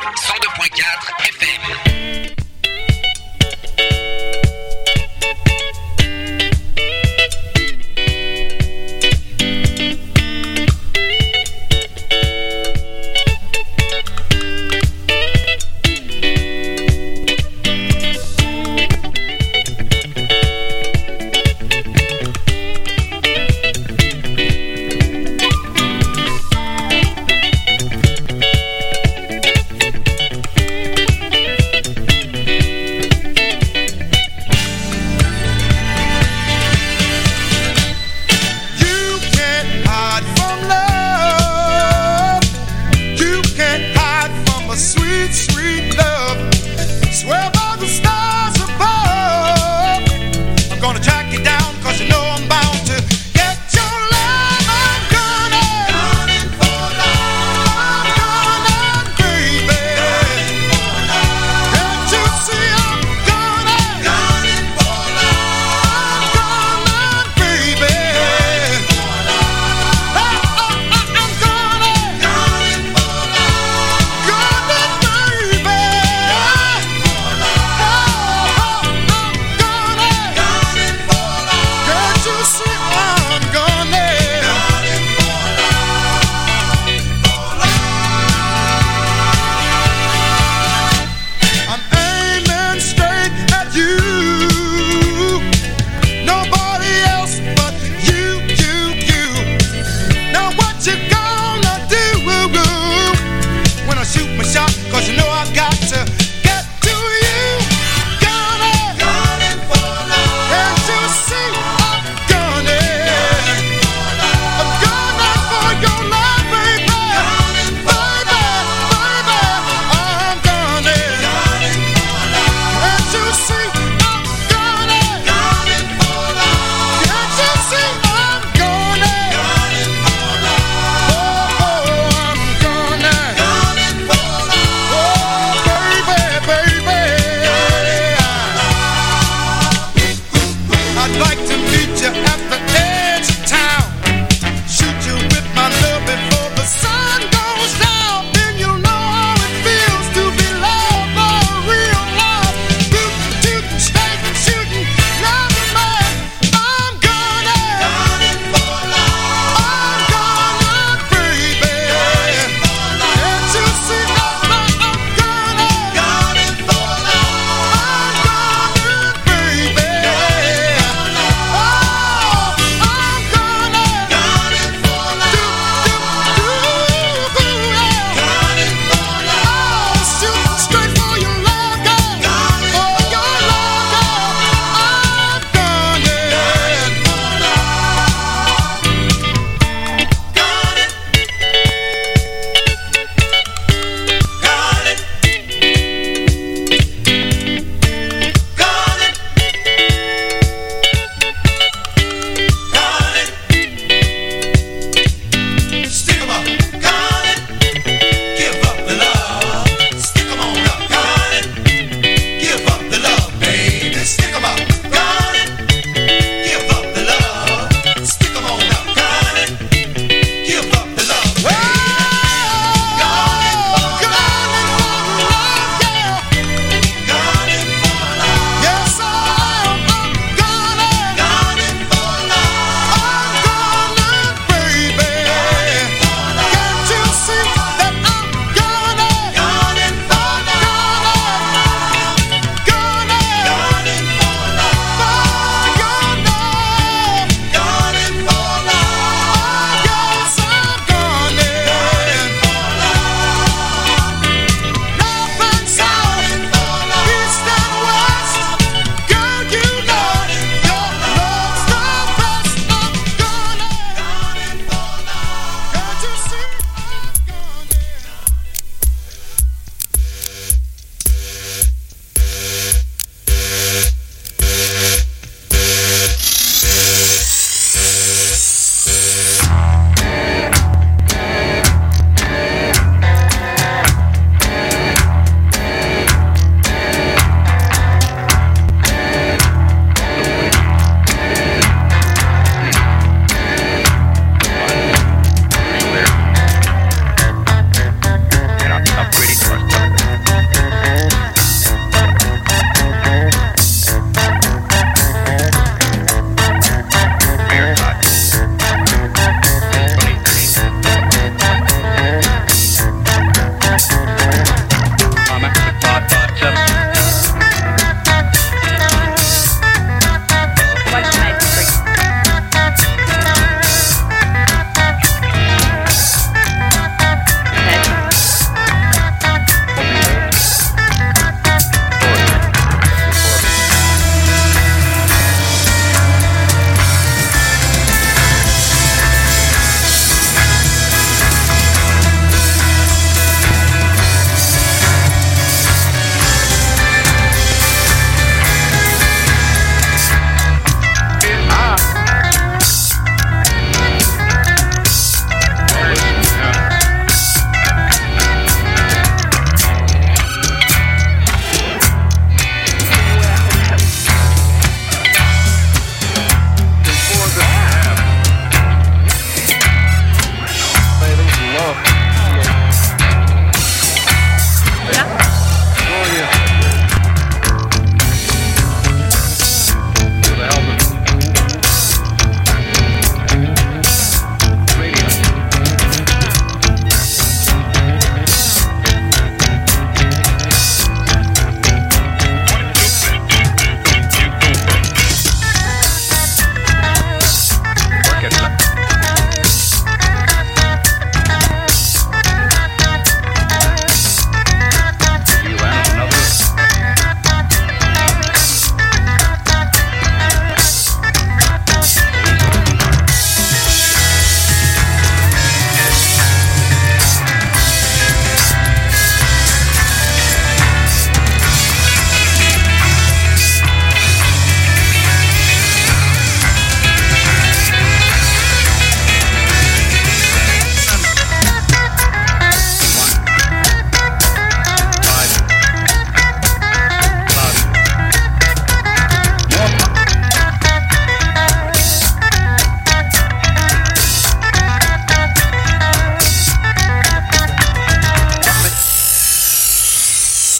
102.4 FM.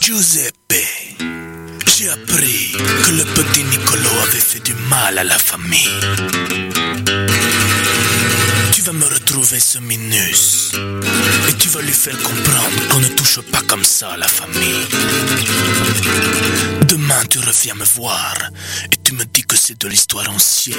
Giuseppe, j'ai appris que le petit Nicolo avait fait du mal à la famille. Tu vas me retrouver ce Minus et tu vas lui faire comprendre qu'on ne touche pas comme ça à la famille. Demain tu reviens me voir et tu me dis que c'est de l'histoire ancienne.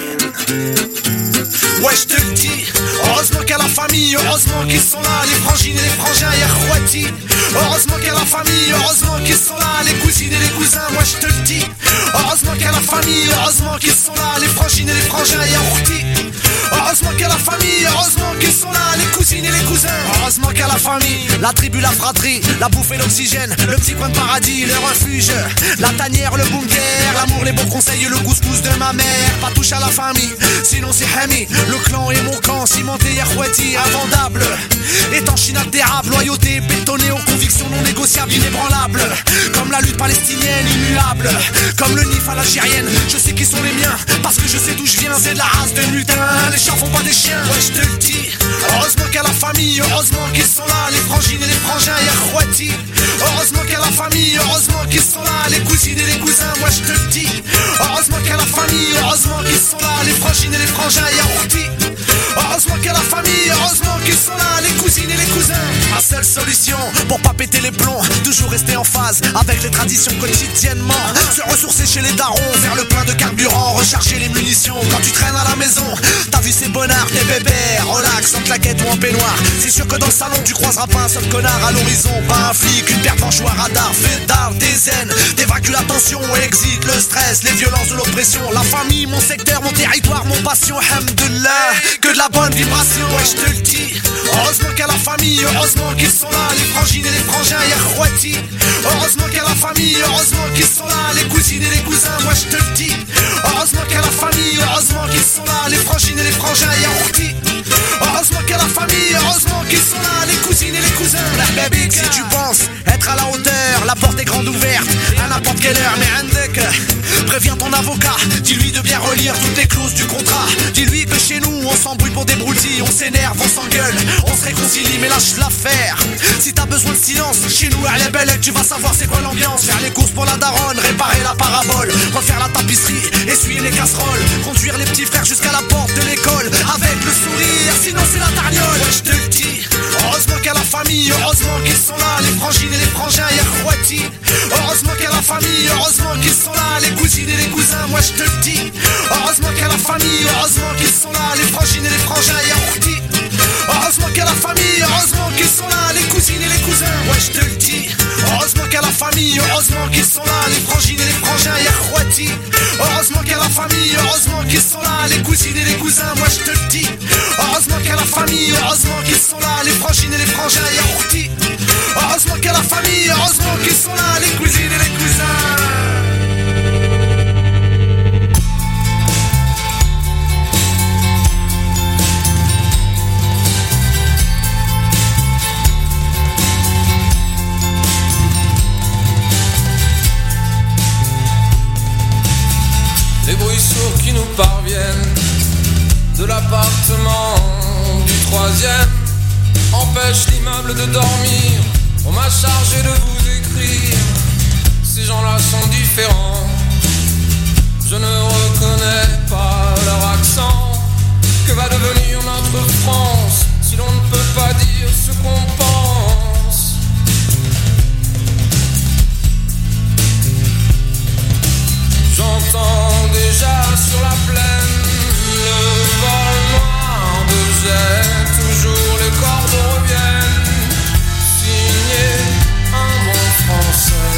Ouais, je te le dis, heureusement qu'il y a la famille, heureusement qu'ils sont là, les frangines et les frangins, y'a Khouati. Heureusement qu'il y a la famille, heureusement qu'ils sont là, les cousines et les cousins, moi je te le dis. Heureusement qu'il y a la famille, heureusement qu'ils sont là, les frangines et les frangins, y'a Khouati. Heureusement qu'il y a la famille, heureusement qu'ils sont là, les cousines et les cousins. Heureusement qu'il y a la famille, la tribu, la fratrie, la bouffe et l'oxygène, le petit coin de paradis, le refuge, la tanière, le bunker, l'amour, les bons conseils, le couscous de ma mère. Pas touche à la famille, sinon c'est Hami. Le clan et mon camp, cimenté, Khouati, invendable, étanche, inaltérable, loyauté, bétonnée aux convictions non négociables, inébranlables. Comme la lutte palestinienne, immuable, comme le Nif à l'algérienne. Je sais qui sont les miens, parce que je sais d'où je viens, c'est de la race de mutins. Les chats font pas des chiens, ouais je te le dis. Heureusement qu'il y a la famille, heureusement qu'ils sont là, les frangines et les frangins, y'a Khouati. Heureusement qu'il y a la famille, heureusement qu'ils sont là, les cousines et les cousins, moi je te le dis. Heureusement qu'il y a la famille, heureusement qu'ils sont là, les frangines et les frangins, y'a Khouati. Heureusement qu'il y a la famille, heureusement qu'ils sont là, les cousines et les cousins. Ma seule solution pour pas péter les plombs, toujours rester en phase avec les traditions quotidiennement. Se ressourcer chez les darons, faire le plein de carburant, recharger les munitions quand tu traînes à la maison. T'as vu ces bonnards, des bébés, relax, en claquette ou en peignoir. C'est sûr que dans le salon tu croiseras pas un seul connard à l'horizon. Pas un flic, une paire de ou un radar, fait d'art, des zen, d'évacue la tension, exit le stress, les violences de l'oppression. La famille, mon secteur, mon territoire, mon passion, hamdullah, que de la bonne vibration, ouais je te le dis. Heureusement qu'il y a la famille, heureusement qu'ils sont là, les frangines et les frangins, y'a Khouati. Heureusement qu'il y a la famille, heureusement qu'ils sont là, les cousines et les cousins, moi je te le dis. Heureusement qu'il y a la famille, heureusement qu'ils sont là, les frangines et les frangins, y'a Khouati. Heureusement qu'il y a la famille, heureusement qu'ils sont là, les cousines et les cousins. Baby, si tu penses être à la hauteur, la porte est grande ouverte à n'importe quelle heure, mais Andek, préviens ton avocat, dis-lui de bien relire toutes les clauses du contrat. Dis-lui que chez nous on s'embrouille pour des broutilles, on s'énerve, on s'engueule, on se réconcilie, mais lâche l'affaire. Si t'as besoin de silence, chez nous à la belle, tu vas savoir c'est quoi l'ambiance. Faire les courses pour la daronne, réparer la parabole, refaire la tapisserie, essuyer les casseroles, conduire les petits frères jusqu'à la porte de l'école avec le sourire, sinon c'est la tarniole. Ouais je te le dis, heureusement qu'il y a la famille, heureusement qu'ils sont là, les frangines et les frangins, y'a Khouati. Heureusement qu'il y a la famille, heureusement qu'ils sont là, les cousines et les cousins, moi je te le dis. Heureusement qu'il y a la famille, heureusement qu'ils sont là, les frangines et les frangins, y'a Khouati. Heureusement qu'il y a la famille, heureusement qu'ils sont là, les cousines et les cousins, ouais je te le dis. Heureusement qu'il y a la famille, heureusement qu'ils sont là, les frangines et les frangins, y'a Khouati. Heureusement qu'il y a la famille, heureusement qu'ils sont là, les cousines et les cousins, moi je te le dis. Heureusement qu'il y a la famille, heureusement qu'ils sont là, les frangines et les frangins, y'a Khouati. Heureusement qu'il y a la famille, heureusement qu'ils sont là, les cousines et les cousins. Les bruits sourds qui nous parviennent de l'appartement du 3e empêchent l'immeuble de dormir. On m'a chargé de vous écrire. Ces gens-là sont différents. Je ne reconnais pas leur accent. Que va devenir notre France si l'on ne peut pas dire ce qu'on pense? J'entends déjà sur la plaine le vol noir de jet. Toujours les cordes reviennent, signé un bon français.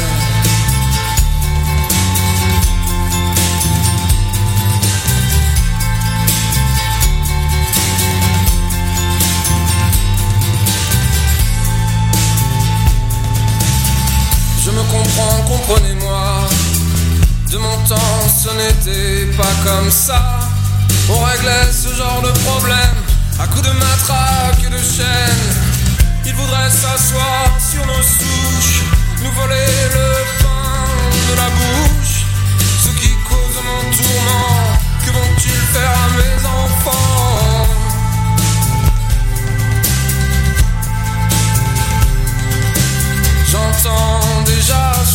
Je me comprends, comprenez-moi. De mon temps, ce n'était pas comme ça. On réglait ce genre de problème à coups de matraque et de chaîne. Ils voudraient s'asseoir sur nos souches, nous voler le pain de la bouche. Ceux qui causent mon tourment, que vont-ils faire à mes enfants? J'entends déjà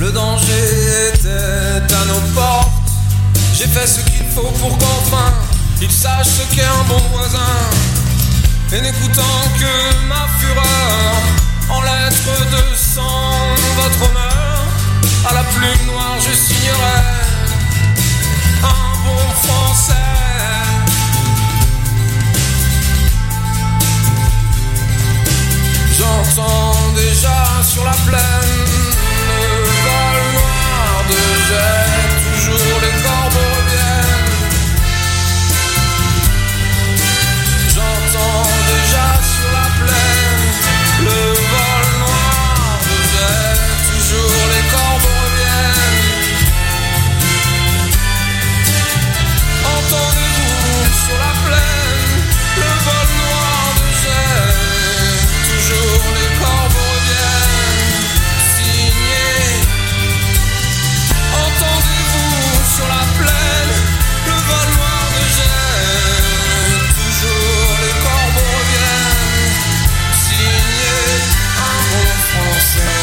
Le danger était à nos portes. J'ai fait ce qu'il faut pour qu'enfin il sache ce qu'est un bon voisin. Et n'écoutant que ma fureur, en lettres de sang, votre honneur, à la plume noire je signerai un bon français. J'entends déjà sur la plaine le vol noir de jet, toujours les corbeaux reviennent. J'entends déjà sur la plaine le vol noir de jet, toujours les corbeaux reviennent. Entendez-vous sur la plaine le vol noir de jet, toujours les corbeaux reviennent. Signé. Entendez-vous sur la plaine le vol noir de jet, toujours les corbeaux reviennent. Signé un bon français.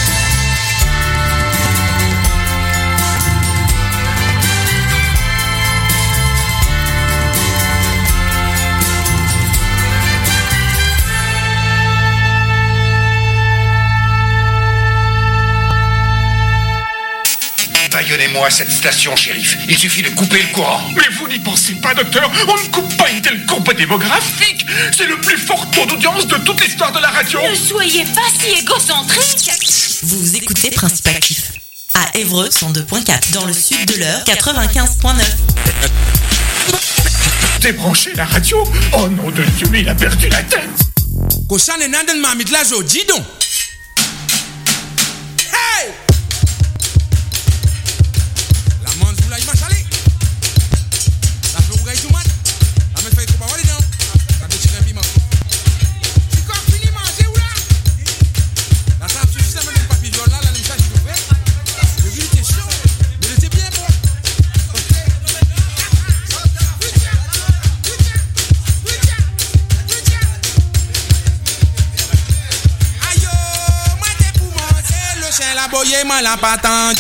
Baillonnez-moi cette station, shérif. Il suffit de couper le courant. Mais vous n'y pensez pas, docteur. On ne coupe pas une telle courbe démographique. C'est le plus fort taux d'audience de toute l'histoire de la radio. Ne soyez pas si égocentrique. Vous écoutez Principe Actif. À Évreux, 102.4. Dans le sud de l'Eure, 95.9. Débranchez la radio. Oh nom de Dieu, mais il a perdu la tête. Koshane nanden mamit la jo, dis donc. Hey! La manche vous la y machalé. La fait ou gagne tout mat. La met fait coupa wali non. La fait tirer piment. Si quoi fini manger ou là? La table suffit ça même papier jaune là, la même chose vous fait. Le vin était chaud, mais il était bien bon. La boye mal la patente.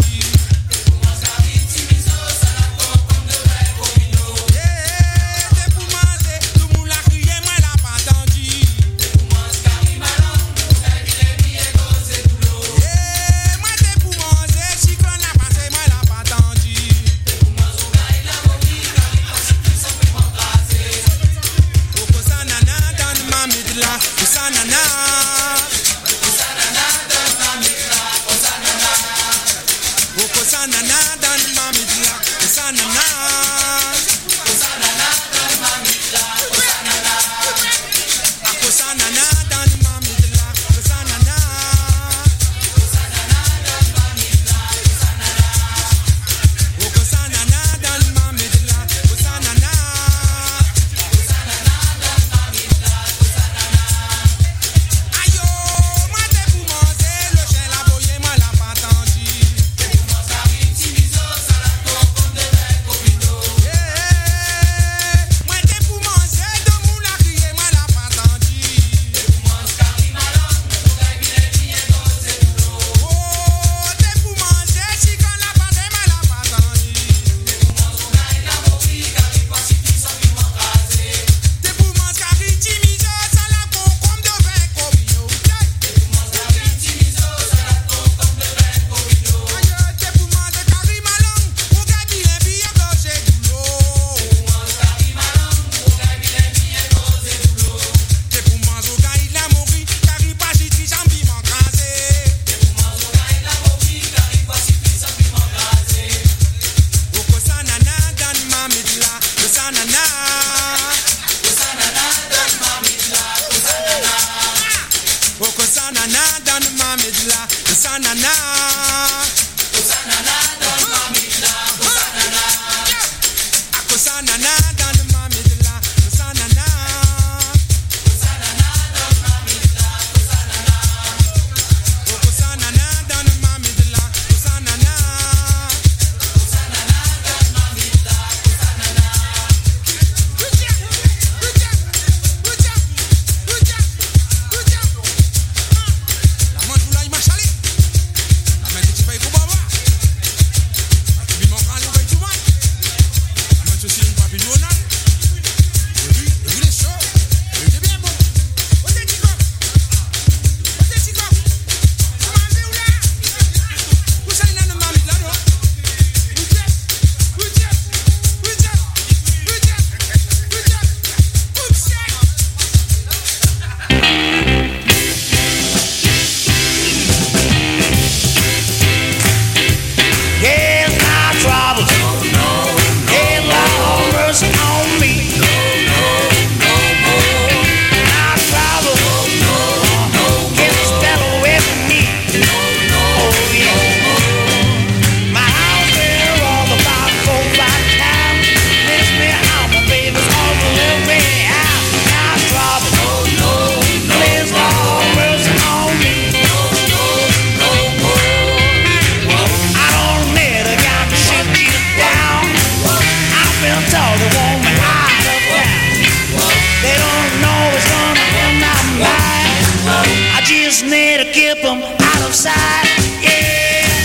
been told they want me out of town. They don't know what's gonna in my mind. I just need to keep them out of sight. Yeah.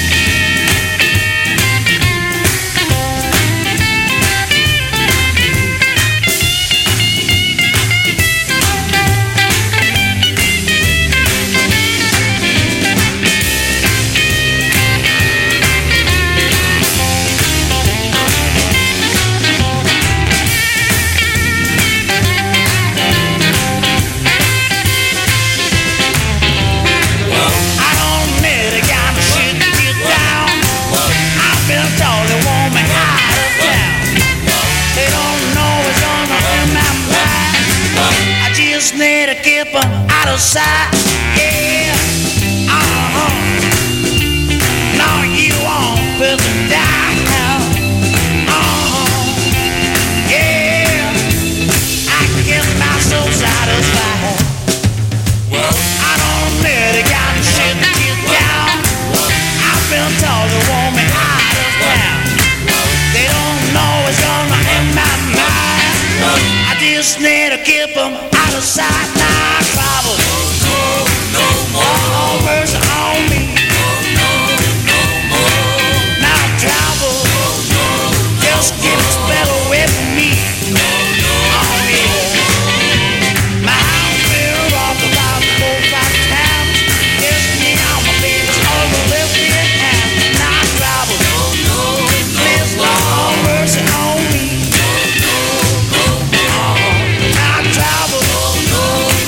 Just need to keep them out of sight. Yeah. No, you won't put them down. Yeah. I keep myself satisfied. I don't need to get shit to get down. I've been told they want me out of town. They don't know what's gonna in my mind. I just need to keep them out of sight. Now trouble. No more. Oh, mercy on me. Now trouble. Just get a spell away from me. Oh yeah. My house been rocked about 4 or 5 times. Yes, me and my baby's over left in hand. Now trouble. Miss Lord, mercy on me. Now trouble.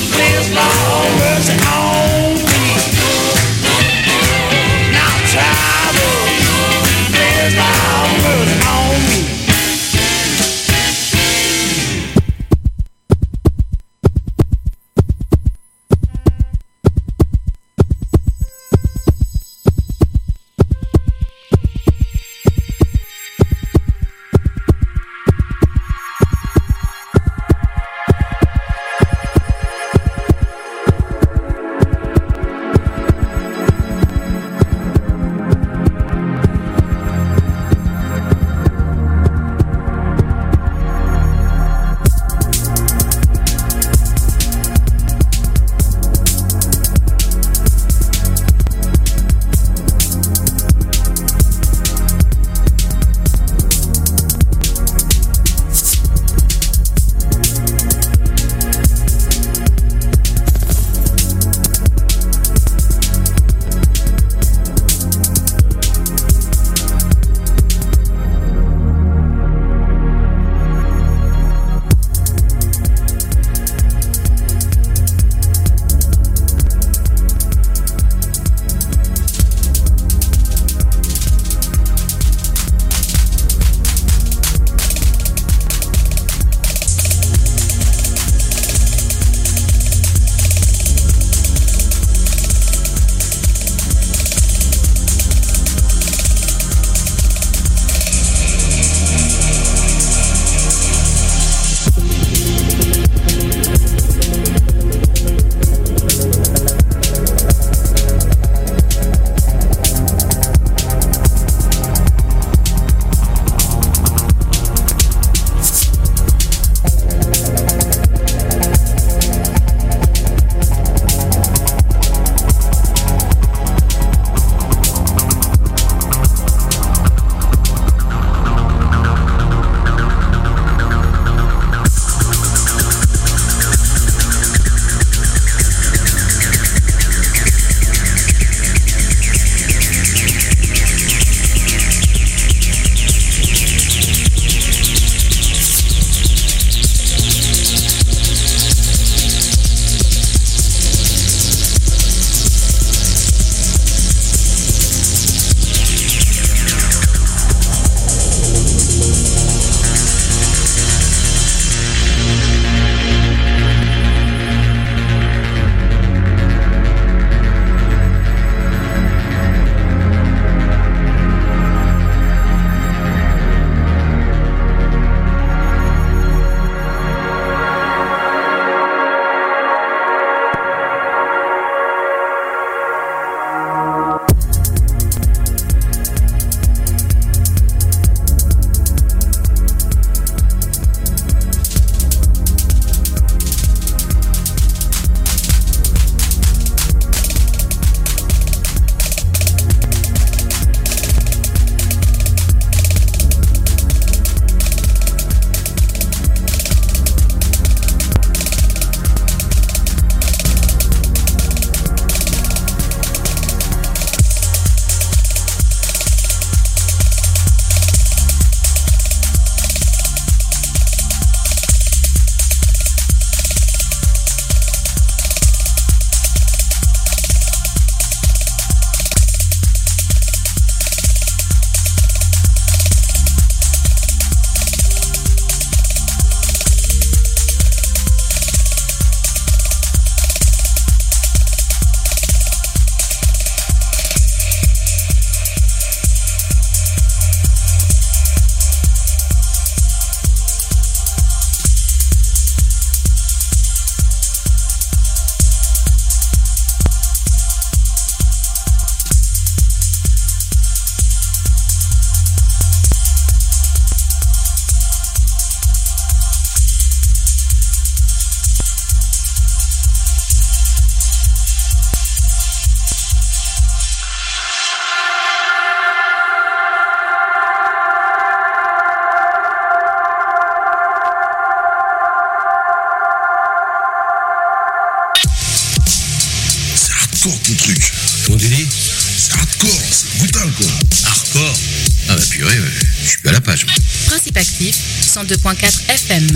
hardcore ton truc. Comment tu dis? C'est hardcore, c'est brutal quoi. Hardcore? Ah bah purée, je suis à la page. Principe actif, 102.4 FM.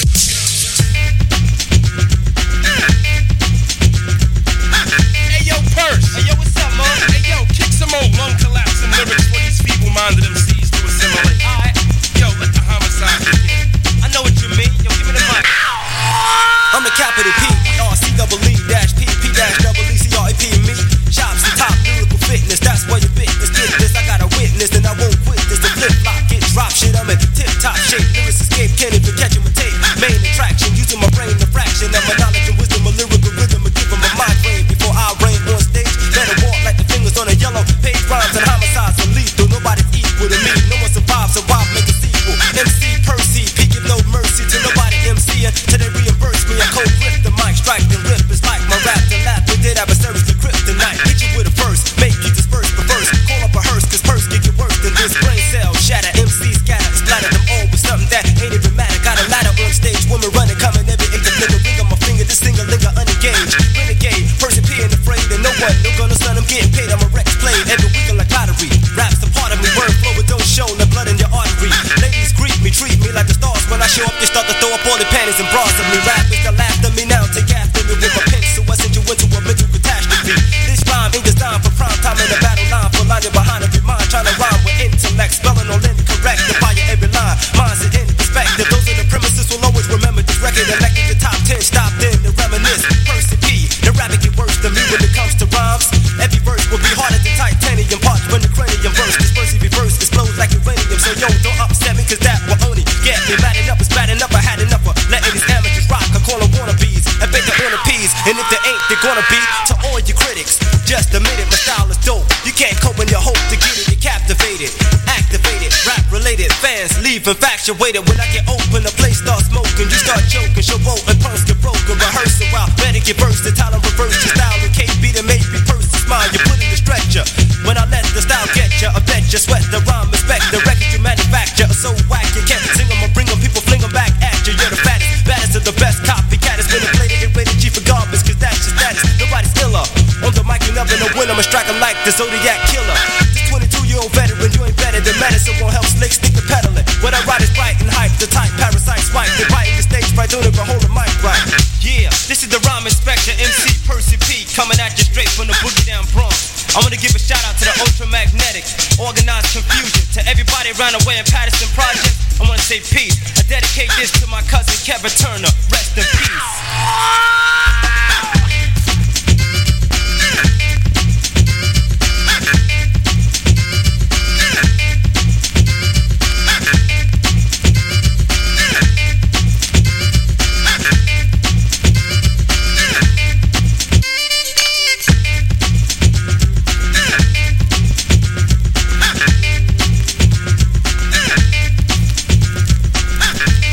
Hey yo, Purse. Hey yo, what's up, man? Hey yo, kick some old lung collapsing lyrics for these feeble-minded MCs to assimilate. Alright. Yo, let the homicide begin. I know what you mean. Yo, give me the mic. I'm the capital P, R-C-E-E-P-E-E-C-R-A-P and me. Chops and top lyrical fitness, that's why you fitness. Get this, I got a witness, and I won't quit this. The flip flop, get drop shit, I'm in tip-top shape. Lyrics escape, can't even catch him a tape. Main attraction, using my brain, the fraction of my knowledge and wisdom, a lyrical rhythm, and give him a migraine. Before I reign on stage, better walk like the fingers on a yellow page. Rhymes and homicides are lethal, nobody's equal to me. No one survives, so I'll make a sequel. MC Percy, P give no mercy to nobody MCing till they reimburse me. I cold grip the mic, strike and rip. It's like my rap and laugh. We did adversaries to kryptonite. Hit you with a verse, make you disperse the verse. Call up a hearse, cause Purse can get worse than this. Brain cell shatter, MC scatter, splatter them all with something that ain't even matter. Got a ladder on stage, woman running, coming every eight to nigga. Ring on my finger, this single linger unengaged. Renegade, Percy P ain't afraid, and no one, no gonna son, I'm getting paid. I'm a Rex played every week like lottery. Rap's a part of me, word flow, but don't show the blood in your artery. Ladies greet me, treat me like the stars. When I show up, they start to throw up all the panties and bras of me. Rappers that laugh at me now, take after me with my pen, so I send you into a mental catastrophe. This rhyme ain't designed for prime time in the battle line, for lining behind every mind, trying to rhyme with intellect, spelling all incorrect, to fire every line, minds it in perspective. Those are the premises will always remember this record, elected the top 10, stopped in to reminisce. Percy P, the rabbit get worse than me when it comes to rhymes. Every verse will be harder than titanium, parts when the cranium verse. This Percy reverse explodes like uranium, so yo, don't upset me, cause that will only get me mad enough. It's bad enough, I had enough of letting these amateurs rock. I call them wannabes, I bet they're on the peas, and if they ain't, they're gonna be. To all your critics, just admit it, my style is dope. You can't cope when you hope to get it, you're captivated, activated, rap related, fans leave infatuated. When I get open, the place starts smoking, you start choking, show boat and punks get broken. Rehearse a while, better get versatile and reverse your style. And KB to make me Percy smile, you put in the stretcher. When I let the style get ya, I bet you sweat the rhyme, respect the record you manufacture. So whack, you can't sing them or bring them, people fling them back at you. You're the fattest, baddest of the best copycat. It's been a plated and rated G for garbage, cause that's your status. Nobody's iller. On the mic, you never know when I'ma strike 'em like the Zodiac Killer. This 22-year-old veteran, you ain't better than medicine. Won't help slick, stick to peddling. What I write is bright and hype, the type parasite swipe. They biting the stage right, don't even hold the mic right. Yeah, this is the rhyme inspector, MC Percy P, coming at you straight from the boogie down Bronx. I wanna give a shout out to the ultramagnetic, organized confusion. To everybody around the way in Patterson Project, I wanna say peace. I dedicate this to my cousin Kevin Turner, rest in peace.